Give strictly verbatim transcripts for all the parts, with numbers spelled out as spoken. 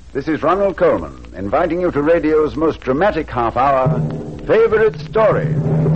This is Ronald Coleman, inviting you to radio's most dramatic half hour, Favorite Story.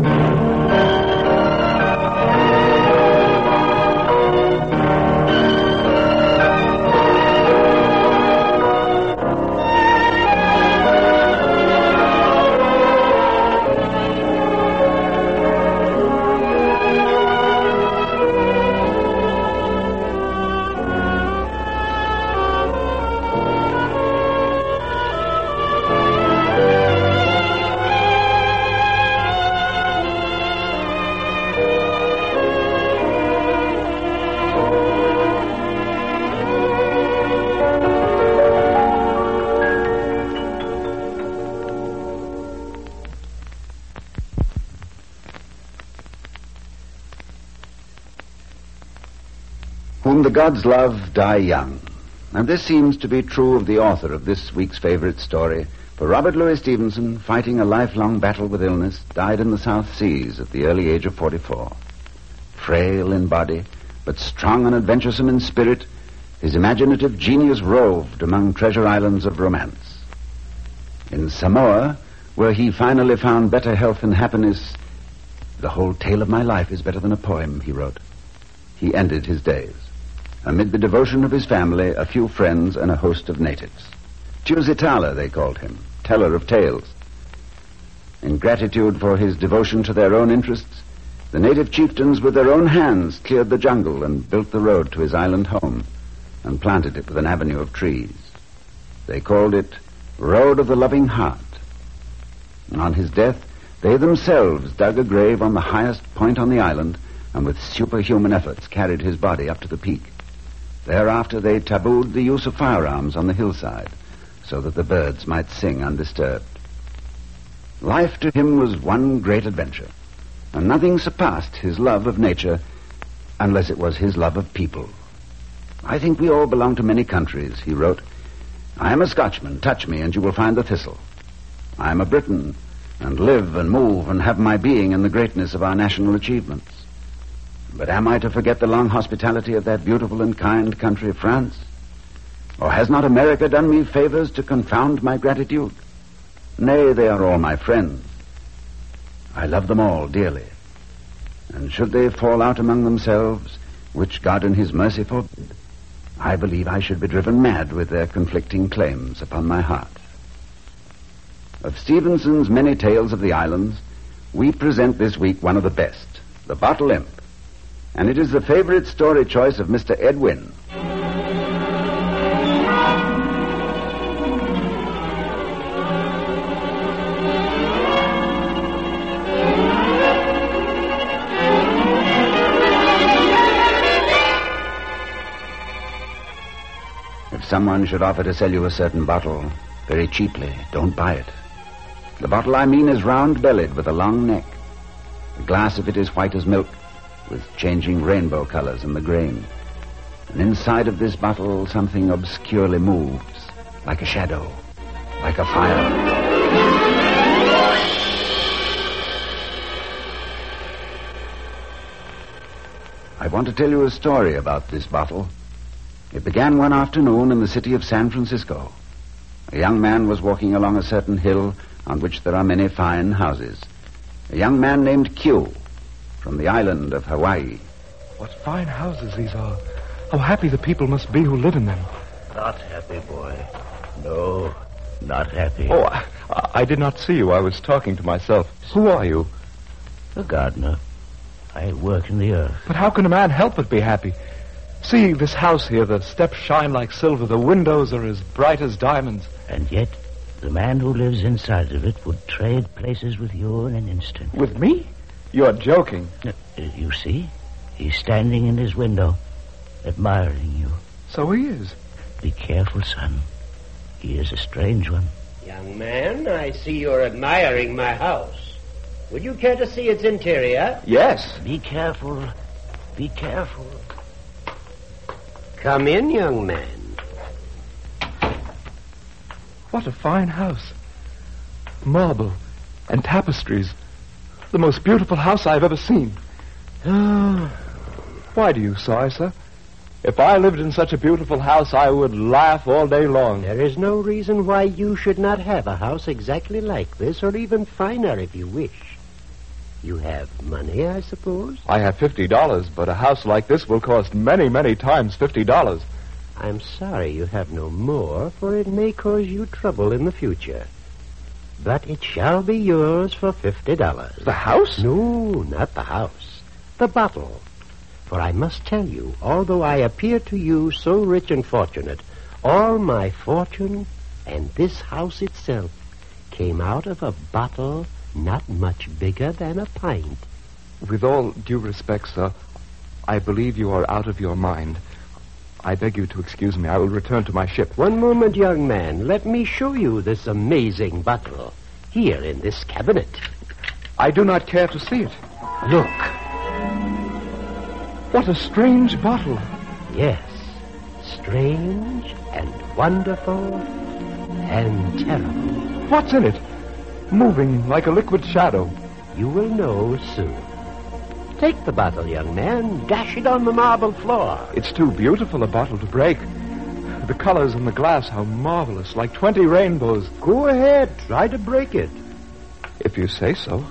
Whom the gods love die young. And this seems to be true of the author of this week's favorite story, for Robert Louis Stevenson, fighting a lifelong battle with illness, died in the South Seas at the early age of forty-four. Frail in body, but strong and adventuresome in spirit, his imaginative genius roved among treasure islands of romance. In Samoa, where he finally found better health and happiness, "The whole tale of my life is better than a poem," he wrote. He ended his days amid the devotion of his family, a few friends, and a host of natives. Tusitala, they called him, teller of tales. In gratitude for his devotion to their own interests, the native chieftains with their own hands cleared the jungle and built the road to his island home and planted it with an avenue of trees. They called it Road of the Loving Heart. And on his death, they themselves dug a grave on the highest point on the island and with superhuman efforts carried his body up to the peak. Thereafter they tabooed the use of firearms on the hillside so that the birds might sing undisturbed. Life to him was one great adventure, and nothing surpassed his love of nature unless it was his love of people. "I think we all belong to many countries," he wrote. "I am a Scotchman. Touch me and you will find the thistle. I am a Briton and live and move and have my being in the greatness of our national achievements. But am I to forget the long hospitality of that beautiful and kind country of France? Or has not America done me favors to confound my gratitude? Nay, they are all my friends. I love them all dearly. And should they fall out among themselves, which God in his mercy forbid, I believe I should be driven mad with their conflicting claims upon my heart." Of Stevenson's many tales of the islands, we present this week one of the best, The Bottle Imp. And it is the favorite story choice of Mister Ed Wynn. If someone should offer to sell you a certain bottle very cheaply, don't buy it. The bottle I mean is round-bellied with a long neck. The glass of it is white as milk, with changing rainbow colors in the grain. And inside of this bottle something obscurely moves, like a shadow, like a fire. I want to tell you a story about this bottle. It began one afternoon in the city of San Francisco. A young man was walking along a certain hill on which there are many fine houses. A young man named Q, from the island of Hawaii. What fine houses these are. How happy the people must be who live in them. Not happy, boy. No, not happy. Oh, I, I did not see you. I was talking to myself. Who are you? A gardener. I work in the earth. But how can a man help but be happy? See this house here. The steps shine like silver. The windows are as bright as diamonds. And yet, the man who lives inside of it would trade places with you in an instant. With me? You're joking. Uh, you see? He's standing in his window, admiring you. So he is. Be careful, son. He is a strange one. Young man, I see you're admiring my house. Would you care to see its interior? Yes. Be careful. Be careful. Come in, young man. What a fine house. Marble and tapestries. The most beautiful house I've ever seen. Oh. Why do you sigh, sir? If I lived in such a beautiful house, I would laugh all day long. There is no reason why you should not have a house exactly like this, or even finer if you wish. You have money, I suppose? I have fifty dollars, but a house like this will cost many, many times fifty dollars. I'm sorry you have no more, for it may cause you trouble in the future. But it shall be yours for fifty dollars. The house? No, not the house. The bottle. For I must tell you, although I appear to you so rich and fortunate, all my fortune and this house itself came out of a bottle not much bigger than a pint. With all due respect, sir, I believe you are out of your mind. I beg you to excuse me. I will return to my ship. One moment, young man. Let me show you this amazing bottle. Here in this cabinet. I do not care to see it. Look. What a strange bottle. Yes. Strange and wonderful and terrible. What's in it? Moving like a liquid shadow. You will know soon. Take the bottle, young man. Dash it on the marble floor. It's too beautiful a bottle to break. The colors in the glass, how marvelous, like twenty rainbows. Go ahead. Try to break it. If you say so.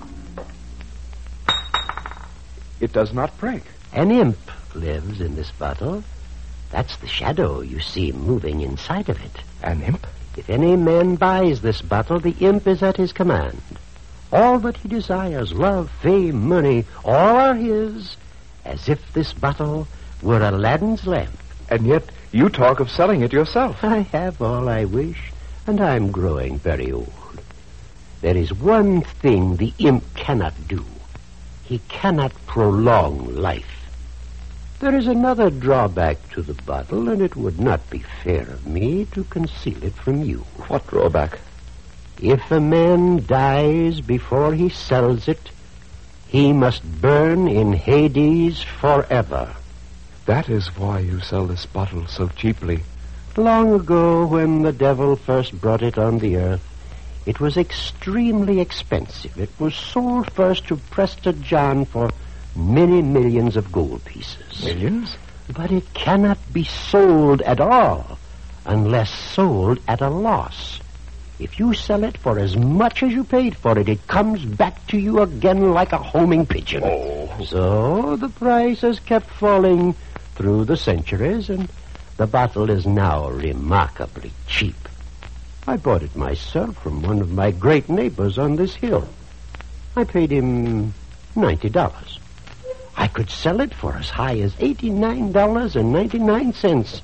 It does not break. An imp lives in this bottle. That's the shadow you see moving inside of it. An imp? If any man buys this bottle, the imp is at his command. All that he desires, love, fame, money, all are his, as if this bottle were Aladdin's lamp. And yet you talk of selling it yourself. I have all I wish, and I'm growing very old. There is one thing the imp cannot do. He cannot prolong life. There is another drawback to the bottle, and it would not be fair of me to conceal it from you. What drawback? If a man dies before he sells it, he must burn in Hades forever. That is why you sell this bottle so cheaply. Long ago, when the devil first brought it on the earth, it was extremely expensive. It was sold first to Prester John for many millions of gold pieces. Millions? But it cannot be sold at all unless sold at a loss. If you sell it for as much as you paid for it, it comes back to you again like a homing pigeon. Oh. So the price has kept falling through the centuries, and the bottle is now remarkably cheap. I bought it myself from one of my great neighbors on this hill. I paid him ninety dollars. I could sell it for as high as eighty-nine dollars and ninety-nine cents.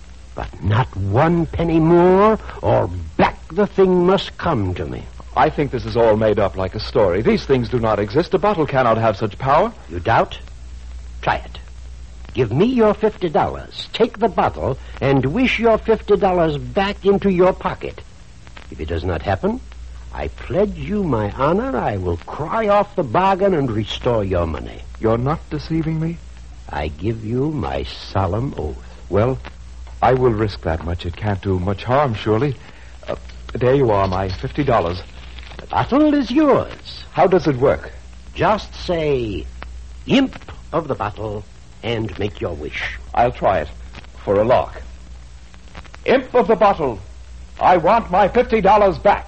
But not one penny more, or back the thing must come to me. I think this is all made up like a story. These things do not exist. A bottle cannot have such power. You doubt? Try it. Give me your fifty dollars. Take the bottle and wish your fifty dollars back into your pocket. If it does not happen, I pledge you my honor I will cry off the bargain and restore your money. You're not deceiving me? I give you my solemn oath. Well, I will risk that much. It can't do much harm, surely. Uh, there you are, my fifty dollars. The bottle is yours. How does it work? Just say, imp of the bottle, and make your wish. I'll try it. For a lark. Imp of the bottle, I want my fifty dollars back.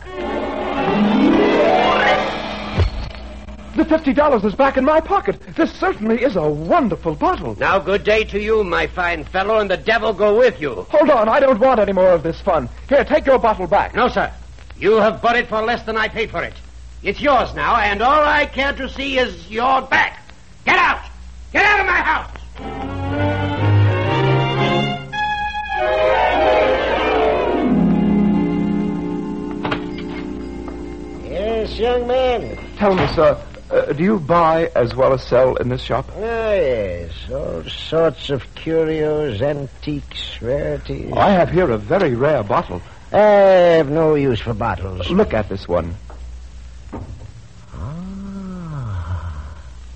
The fifty dollars is back in my pocket. This certainly is a wonderful bottle. Now, good day to you, my fine fellow, and the devil go with you. Hold on, I don't want any more of this fun. Here, take your bottle back. No, sir. You have bought it for less than I paid for it. It's yours now, and all I care to see is your back. Get out! Get out of my house! Yes, young man. Tell me, sir, uh, do you buy as well as sell in this shop? Oh, yes. All sorts of curios, antiques, rarities. I have here a very rare bottle. I have no use for bottles. Look at this one. Ah.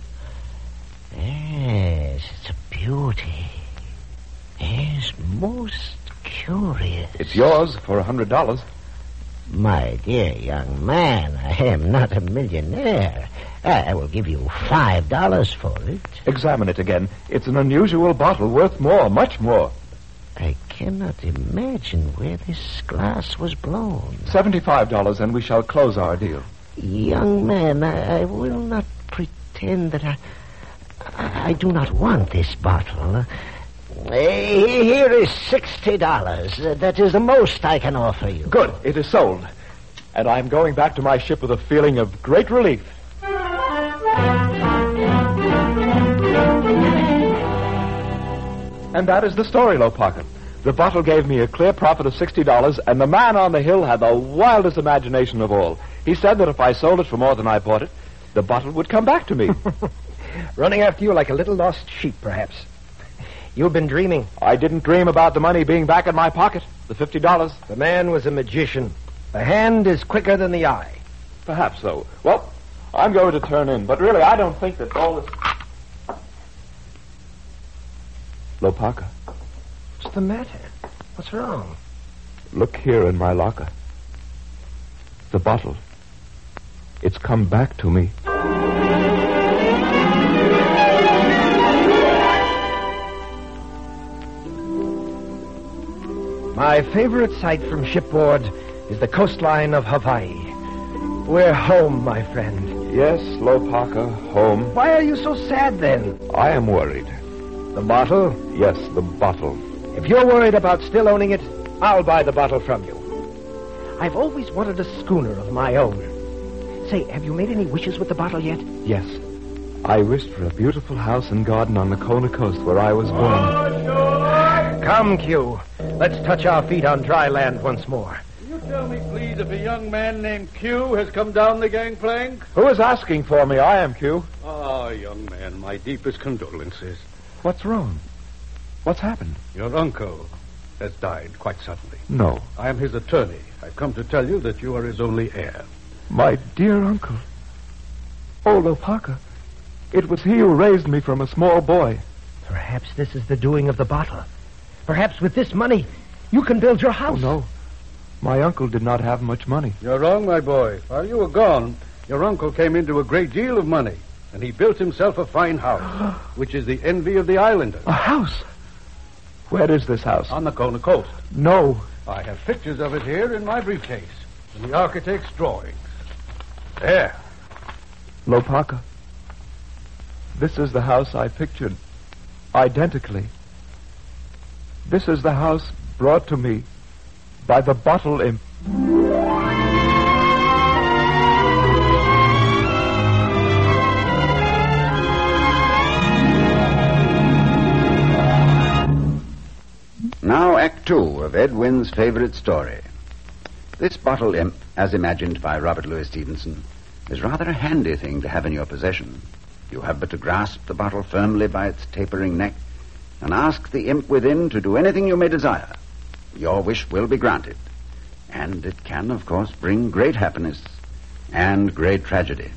Yes, it's a beauty. Yes, most curious. It's yours for a hundred dollars. My dear young man, I am not a millionaire. I will give you five dollars for it. Examine it again. It's an unusual bottle, worth more, much more. I cannot imagine where this glass was blown. Seventy-five dollars, and we shall close our deal. Young man, I, I will not pretend that I... I, I do not want this bottle. Uh, here is sixty dollars. Uh, that is the most I can offer you. Good. It is sold. And I'm going back to my ship with a feeling of great relief. And that is the story, Lopaka. The bottle gave me a clear profit of sixty dollars, and the man on the hill had the wildest imagination of all. He said that if I sold it for more than I bought it, the bottle would come back to me. Running after you like a little lost sheep, perhaps. You've been dreaming. I didn't dream about the money being back in my pocket, the fifty dollars. The man was a magician. The hand is quicker than the eye. Perhaps so. Well, I'm going to turn in, but really I don't think that all this... Lopaka, What's the matter? What's wrong? look here in my locker. The bottle. It's come back to me. My favorite sight from shipboard is the coastline of Hawaii. We're home, my friend. Yes, Lopaka, home. Why are you so sad, then? I am worried. The bottle? Yes, the bottle. If you're worried about still owning it, I'll buy the bottle from you. I've always wanted a schooner of my own. Say, have you made any wishes with the bottle yet? Yes. I wished for a beautiful house and garden on the Kona coast where I was born. Come, Q. Let's touch our feet on dry land once more. Can you tell me, please, if a young man named Q has come down the gangplank? Who is asking for me? I am Q. Ah, young man, my deepest condolences. What's wrong? What's happened? Your uncle has died quite suddenly. No. I am his attorney. I've come to tell you that you are his only heir. My dear uncle. Oh, Lopaka. It was he who raised me from a small boy. Perhaps this is the doing of the bottle. Perhaps with this money, you can build your Oh, house. no. My uncle did not have much money. You're wrong, my boy. While you were gone, your uncle came into a great deal of money, and he built himself a fine house, which is the envy of the islanders. A house? Where is this house? On the Kona coast. No. I have pictures of it here in my briefcase, and the architect's drawings. There. Lopaka. This is the house I pictured. Identically. This is the house brought to me by the bottle imp. Now, Act Two of Ed Wynn's favorite story. This bottle imp, as imagined by Robert Louis Stevenson, is rather a handy thing to have in your possession. You have but to grasp the bottle firmly by its tapering neck and ask the imp within to do anything you may desire. Your wish will be granted. And it can, of course, bring great happiness and great tragedy.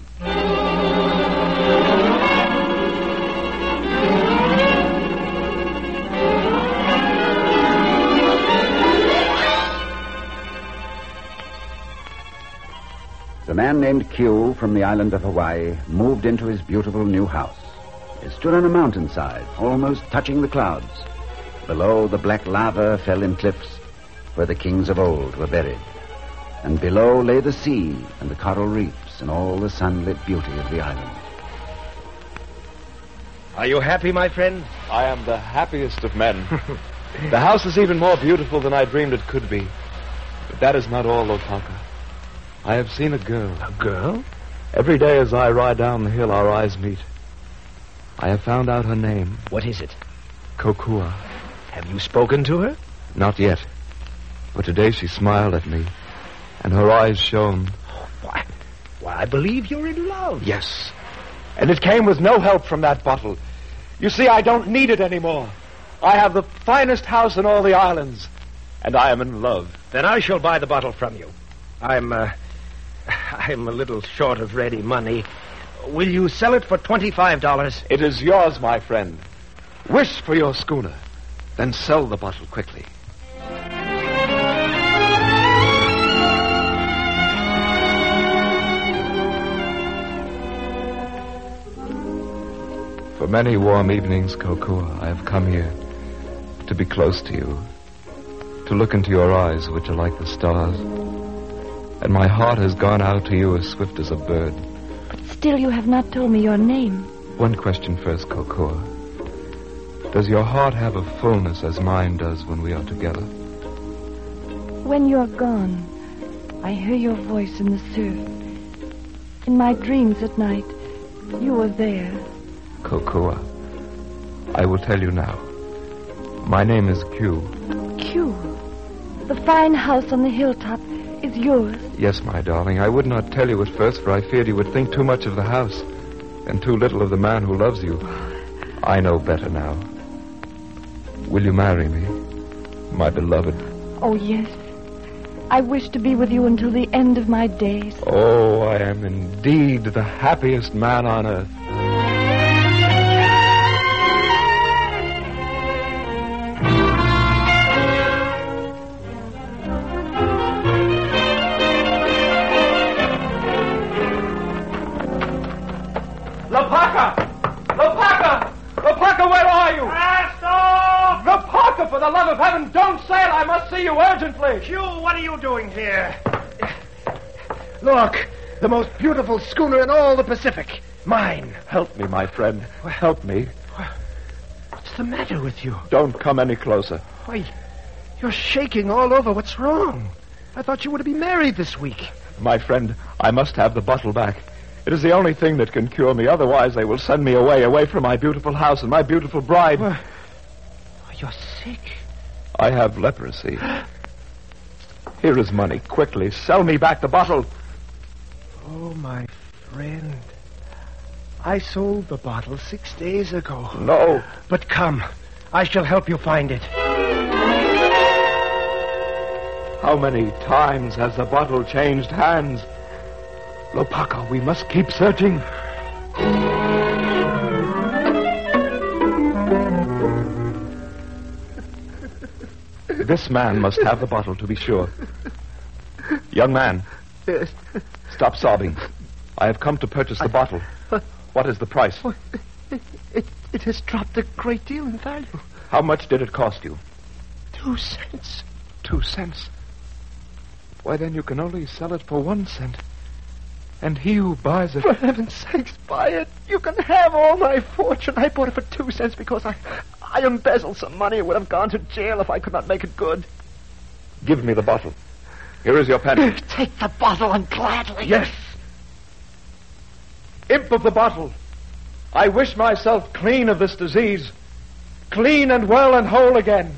The man named Q from the island of Hawaii moved into his beautiful new house. It stood on a mountainside, almost touching the clouds. Below, the black lava fell in cliffs where the kings of old were buried. And below lay the sea and the coral reefs and all the sunlit beauty of the island. Are you happy, my friend? I am the happiest of men. The house is even more beautiful than I dreamed it could be. But that is not all, Lopaka. I have seen a girl. A girl? Every day as I ride down the hill, our eyes meet. I have found out her name. What is it? Kokua. Have you spoken to her? Not yet. But today she smiled at me, and her eyes shone. Why, why, I believe you're in love. Yes. And it came with no help from that bottle. You see, I don't need it anymore. I have the finest house in all the islands, and I am in love. Then I shall buy the bottle from you. I'm, uh, I'm a little short of ready money. Will you sell it for twenty-five dollars? It is yours, my friend. Wish for your schooner, then sell the bottle quickly. many warm evenings, Kokua, I have come here to be close to you, to look into your eyes, which are like the stars. And my heart has gone out to you as swift as a bird. But still you have not told me your name. One question first, Kokua. Does your heart have a fullness as mine does when we are together? When you're gone, I hear your voice in the surf. In my dreams at night, you are there. Kokua, I will tell you now. My name is Q. Q. The fine house on the hilltop is yours. Yes, my darling. I would not tell you at first, for I feared you would think too much of the house and too little of the man who loves you. I know better now. Will you marry me, my beloved? Oh, yes. I wish to be with you until the end of my days. Oh, I am indeed the happiest man on earth. Lopaka! Lopaka! Lopaka, where are you? Ernesto! Lopaka, for the love of heaven, don't sail. I must see you urgently. Q, what are you doing here? Look, the most beautiful schooner in all the Pacific. Mine. Help me, my friend. Help me. What's the matter with you? Don't come any closer. Why, you're shaking all over. What's wrong? I thought you were to be married this week. My friend, I must have the bottle back. It is the only thing that can cure me. Otherwise, they will send me away, away from my beautiful house and my beautiful bride. Well, you're sick. I have leprosy. Here is money. Quickly, sell me back the bottle. Oh, my friend. I sold the bottle six days ago. No. But come, I shall help you find it. How many times has the bottle changed hands? Lopaka, we must keep searching. This man must have the bottle, to be sure. Young man. Yes. Stop sobbing. I have come to purchase the I, bottle. Uh, what is the price? Oh, it, it, it has dropped a great deal in value. How much did it cost you? Two cents. Two cents? Why, then you can only sell it for one cent. And he who buys it... For heaven's sakes, buy it. You can have all my fortune. I bought it for two cents because I, I embezzled some money and would have gone to jail if I could not make it good. Give me the bottle. Here is your penny. Take the bottle and gladly. Yes. Imp of the bottle, I wish myself clean of this disease. Clean and well and whole again.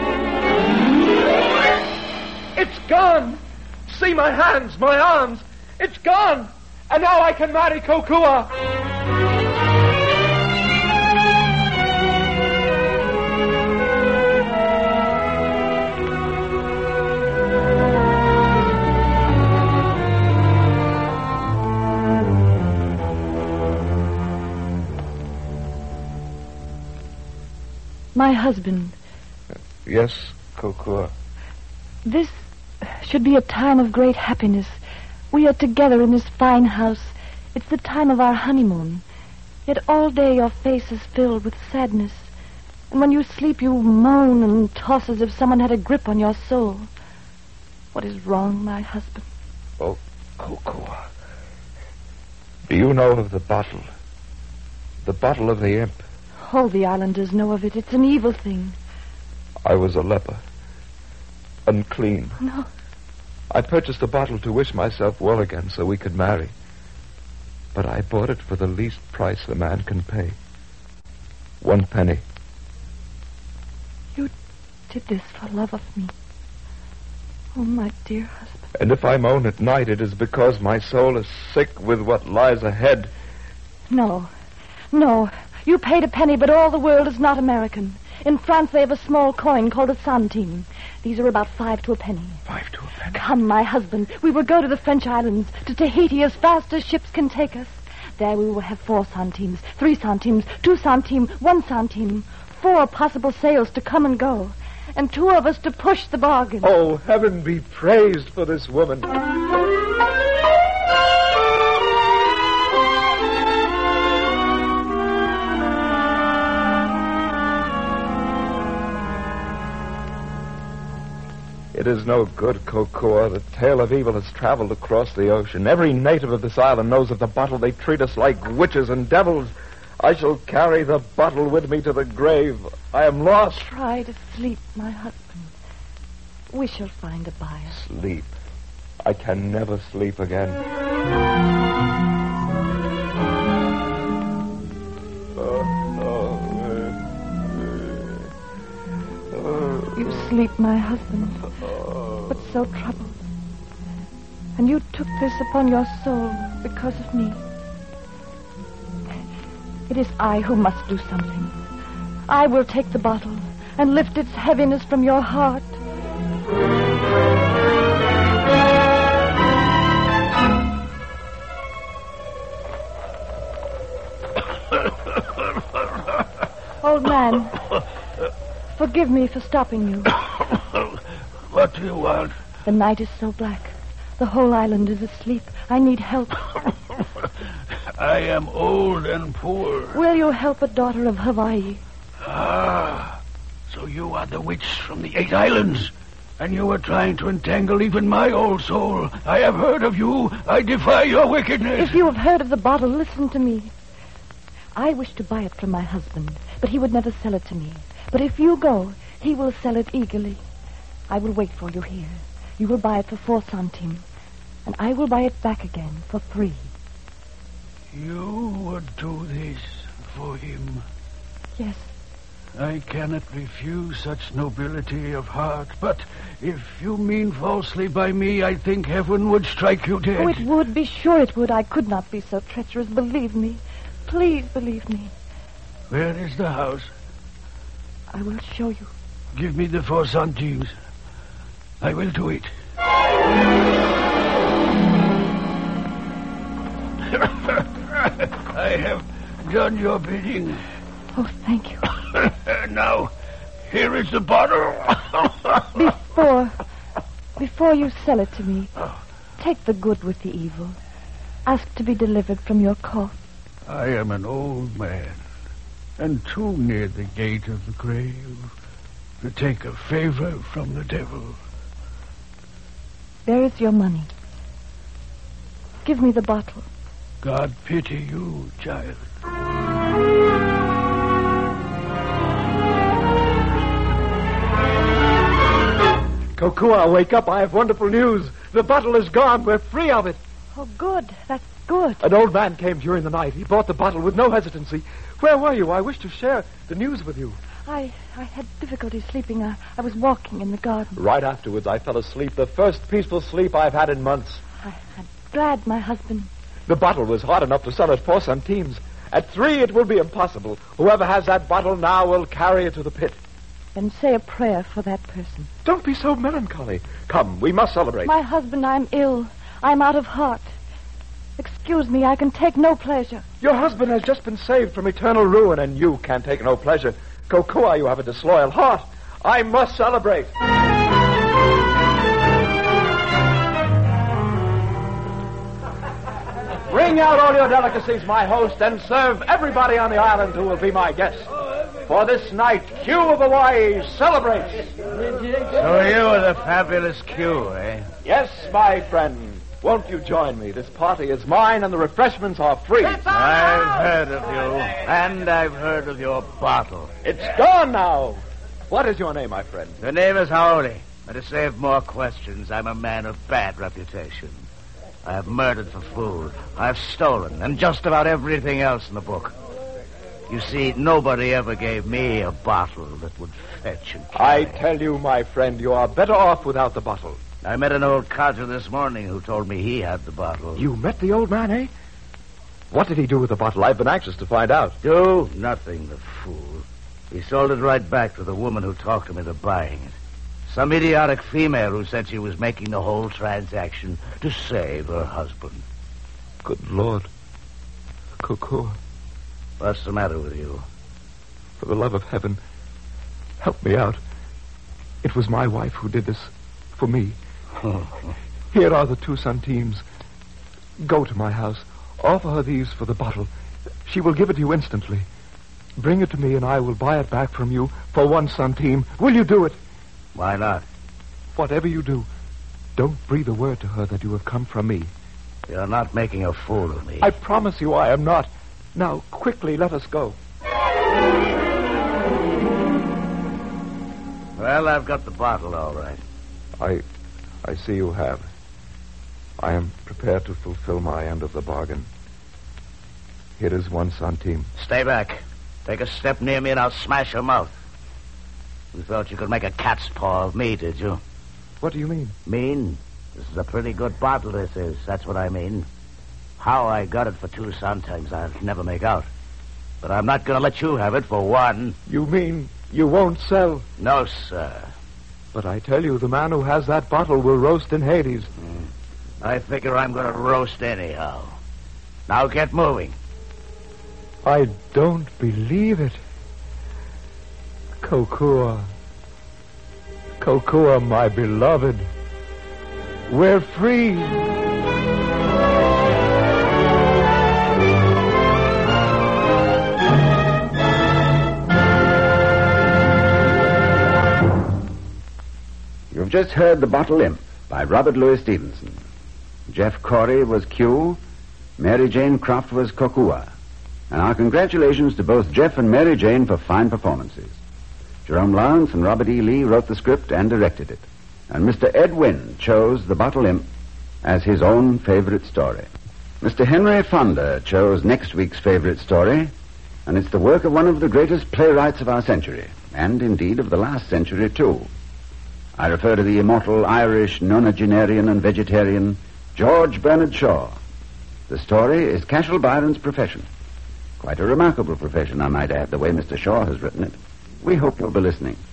It's gone. See my hands, my arms. It's gone. And now I can marry Kokua. My husband. Yes, Kokua. This should be a time of great happiness. We are together in this fine house. It's the time of our honeymoon. Yet all day your face is filled with sadness. And when you sleep, you moan and toss as if someone had a grip on your soul. What is wrong, my husband? Oh, Kokua. Do you know of the bottle? The bottle of the imp? All the islanders know of it. It's an evil thing. I was a leper. Unclean. No. I purchased a bottle to wish myself well again so we could marry. But I bought it for the least price a man can pay. One penny. You did this for love of me. Oh, my dear husband. And if I moan at night, it is because my soul is sick with what lies ahead. No. No. You paid a penny, but all the world is not American. In France, they have a small coin called a centime. These are about five to a penny. Five to a penny? Come, my husband. We will go to the French islands, to Tahiti, as fast as ships can take us. There we will have four centimes, three centimes, two centimes, one centime. Four possible sails to come and go. And two of us to push the bargain. Oh, heaven be praised for this woman. It is no good, Kokua. The tale of evil has traveled across the ocean. Every native of this island knows of the bottle. They treat us like witches and devils. I shall carry the bottle with me to the grave. I am lost. Try to sleep, my husband. We shall find a buyer. Sleep. I can never sleep again. You sleep, my husband, but so troubled. And you took this upon your soul because of me. It is I who must do something. I will take the bottle and lift its heaviness from your heart. Old man, forgive me for stopping you. What do you want? The night is so black. The whole island is asleep. I need help. I am old and poor. Will you help a daughter of Hawaii? Ah, so you are the witch from the Eight Islands, and you are trying to entangle even my old soul. I have heard of you. I defy your wickedness. If you have heard of the bottle, listen to me. I wish to buy it from my husband, but he would never sell it to me. But if you go, he will sell it eagerly. I will wait for you here. You will buy it for four centimes, and I will buy it back again for three. You would do this for him? Yes. I cannot refuse such nobility of heart, but if you mean falsely by me, I think heaven would strike you dead. Oh, it would. Be sure it would. I could not be so treacherous. Believe me. Please believe me. Where is the house? I will show you. Give me the four centimes. I will do it. I have done your bidding. Oh, thank you. Now, here is the bottle. Before, before you sell it to me, take the good with the evil. Ask to be delivered from your cough. I am an old man, and too near the gate of the grave to take a favor from the devil. There is your money. Give me the bottle. God pity you, child. Kokua, wake up. I have wonderful news. The bottle is gone. We're free of it. Oh, good. That's good. An old man came during the night. He bought the bottle with no hesitancy. Where were you? I wish to share the news with you. I I had difficulty sleeping. I, I was walking in the garden. Right afterwards, I fell asleep. The first peaceful sleep I've had in months. I, I'm glad my husband... The bottle was hot enough to sell at four centimes. At three, it will be impossible. Whoever has that bottle now will carry it to the pit. Then say a prayer for that person. Don't be so melancholy. Come, we must celebrate. My husband, I'm ill. I'm out of heart. Excuse me, I can take no pleasure. Your husband has just been saved from eternal ruin, and you can take no pleasure. Kokua, you have a disloyal heart. I must celebrate. Bring out all your delicacies, my host, and serve everybody on the island who will be my guest. For this night, Q of Hawaii celebrates. So you are the fabulous Q, eh? Yes, my friend. Won't you join me? This party is mine, and the refreshments are free. I've heard of you, and I've heard of your bottle. It's gone now. What is your name, my friend? The name is Haoli. And to save more questions, I'm a man of bad reputation. I have murdered for food. I've stolen, and just about everything else in the book. You see, nobody ever gave me a bottle that would fetch and carry. I tell you, my friend, you are better off without the bottle. I met an old codger this morning who told me he had the bottle. You met the old man, eh? What did he do with the bottle? I've been anxious to find out. Do? Nothing, the fool. He sold it right back to the woman who talked him into buying it. Some idiotic female who said she was making the whole transaction to save her husband. Good Lord. Kokua. What's the matter with you? For the love of heaven, help me out. It was my wife who did this for me. Here are the two centimes. Go to my house. Offer her these for the bottle. She will give it to you instantly. Bring it to me, and I will buy it back from you for one centime. Will you do it? Why not? Whatever you do, don't breathe a word to her that you have come from me. You're not making a fool of me. I promise you I am not. Now, quickly, let us go. Well, I've got the bottle, all right. I... I see you have. I am prepared to fulfill my end of the bargain. Here is one centime. Stay back. Take a step near me and I'll smash your mouth. You thought you could make a cat's paw of me, did you? What do you mean? Mean? This is a pretty good bottle, this is. That's what I mean. How I got it for two centimes, I'll never make out. But I'm not going to let you have it for one. You mean you won't sell? No, sir. But I tell you, the man who has that bottle will roast in Hades. Mm. I figure I'm going to roast anyhow. Now get moving. I don't believe it. Kokua. Kokua, my beloved. We're free. You've just heard The Bottle Imp by Robert Louis Stevenson. Jeff Corey was Q, Mary Jane Croft was Kokua. And our congratulations to both Jeff and Mary Jane for fine performances. Jerome Lawrence and Robert E. Lee wrote the script and directed it. And Mister Ed Wynn chose The Bottle Imp as his own favorite story. Mister Henry Fonda chose next week's favorite story, and it's the work of one of the greatest playwrights of our century, and indeed of the last century, too. I refer to the immortal Irish nonagenarian and vegetarian George Bernard Shaw. The story is Cashel Byron's Profession. Quite a remarkable profession, I might add, the way Mister Shaw has written it. We hope you'll be listening.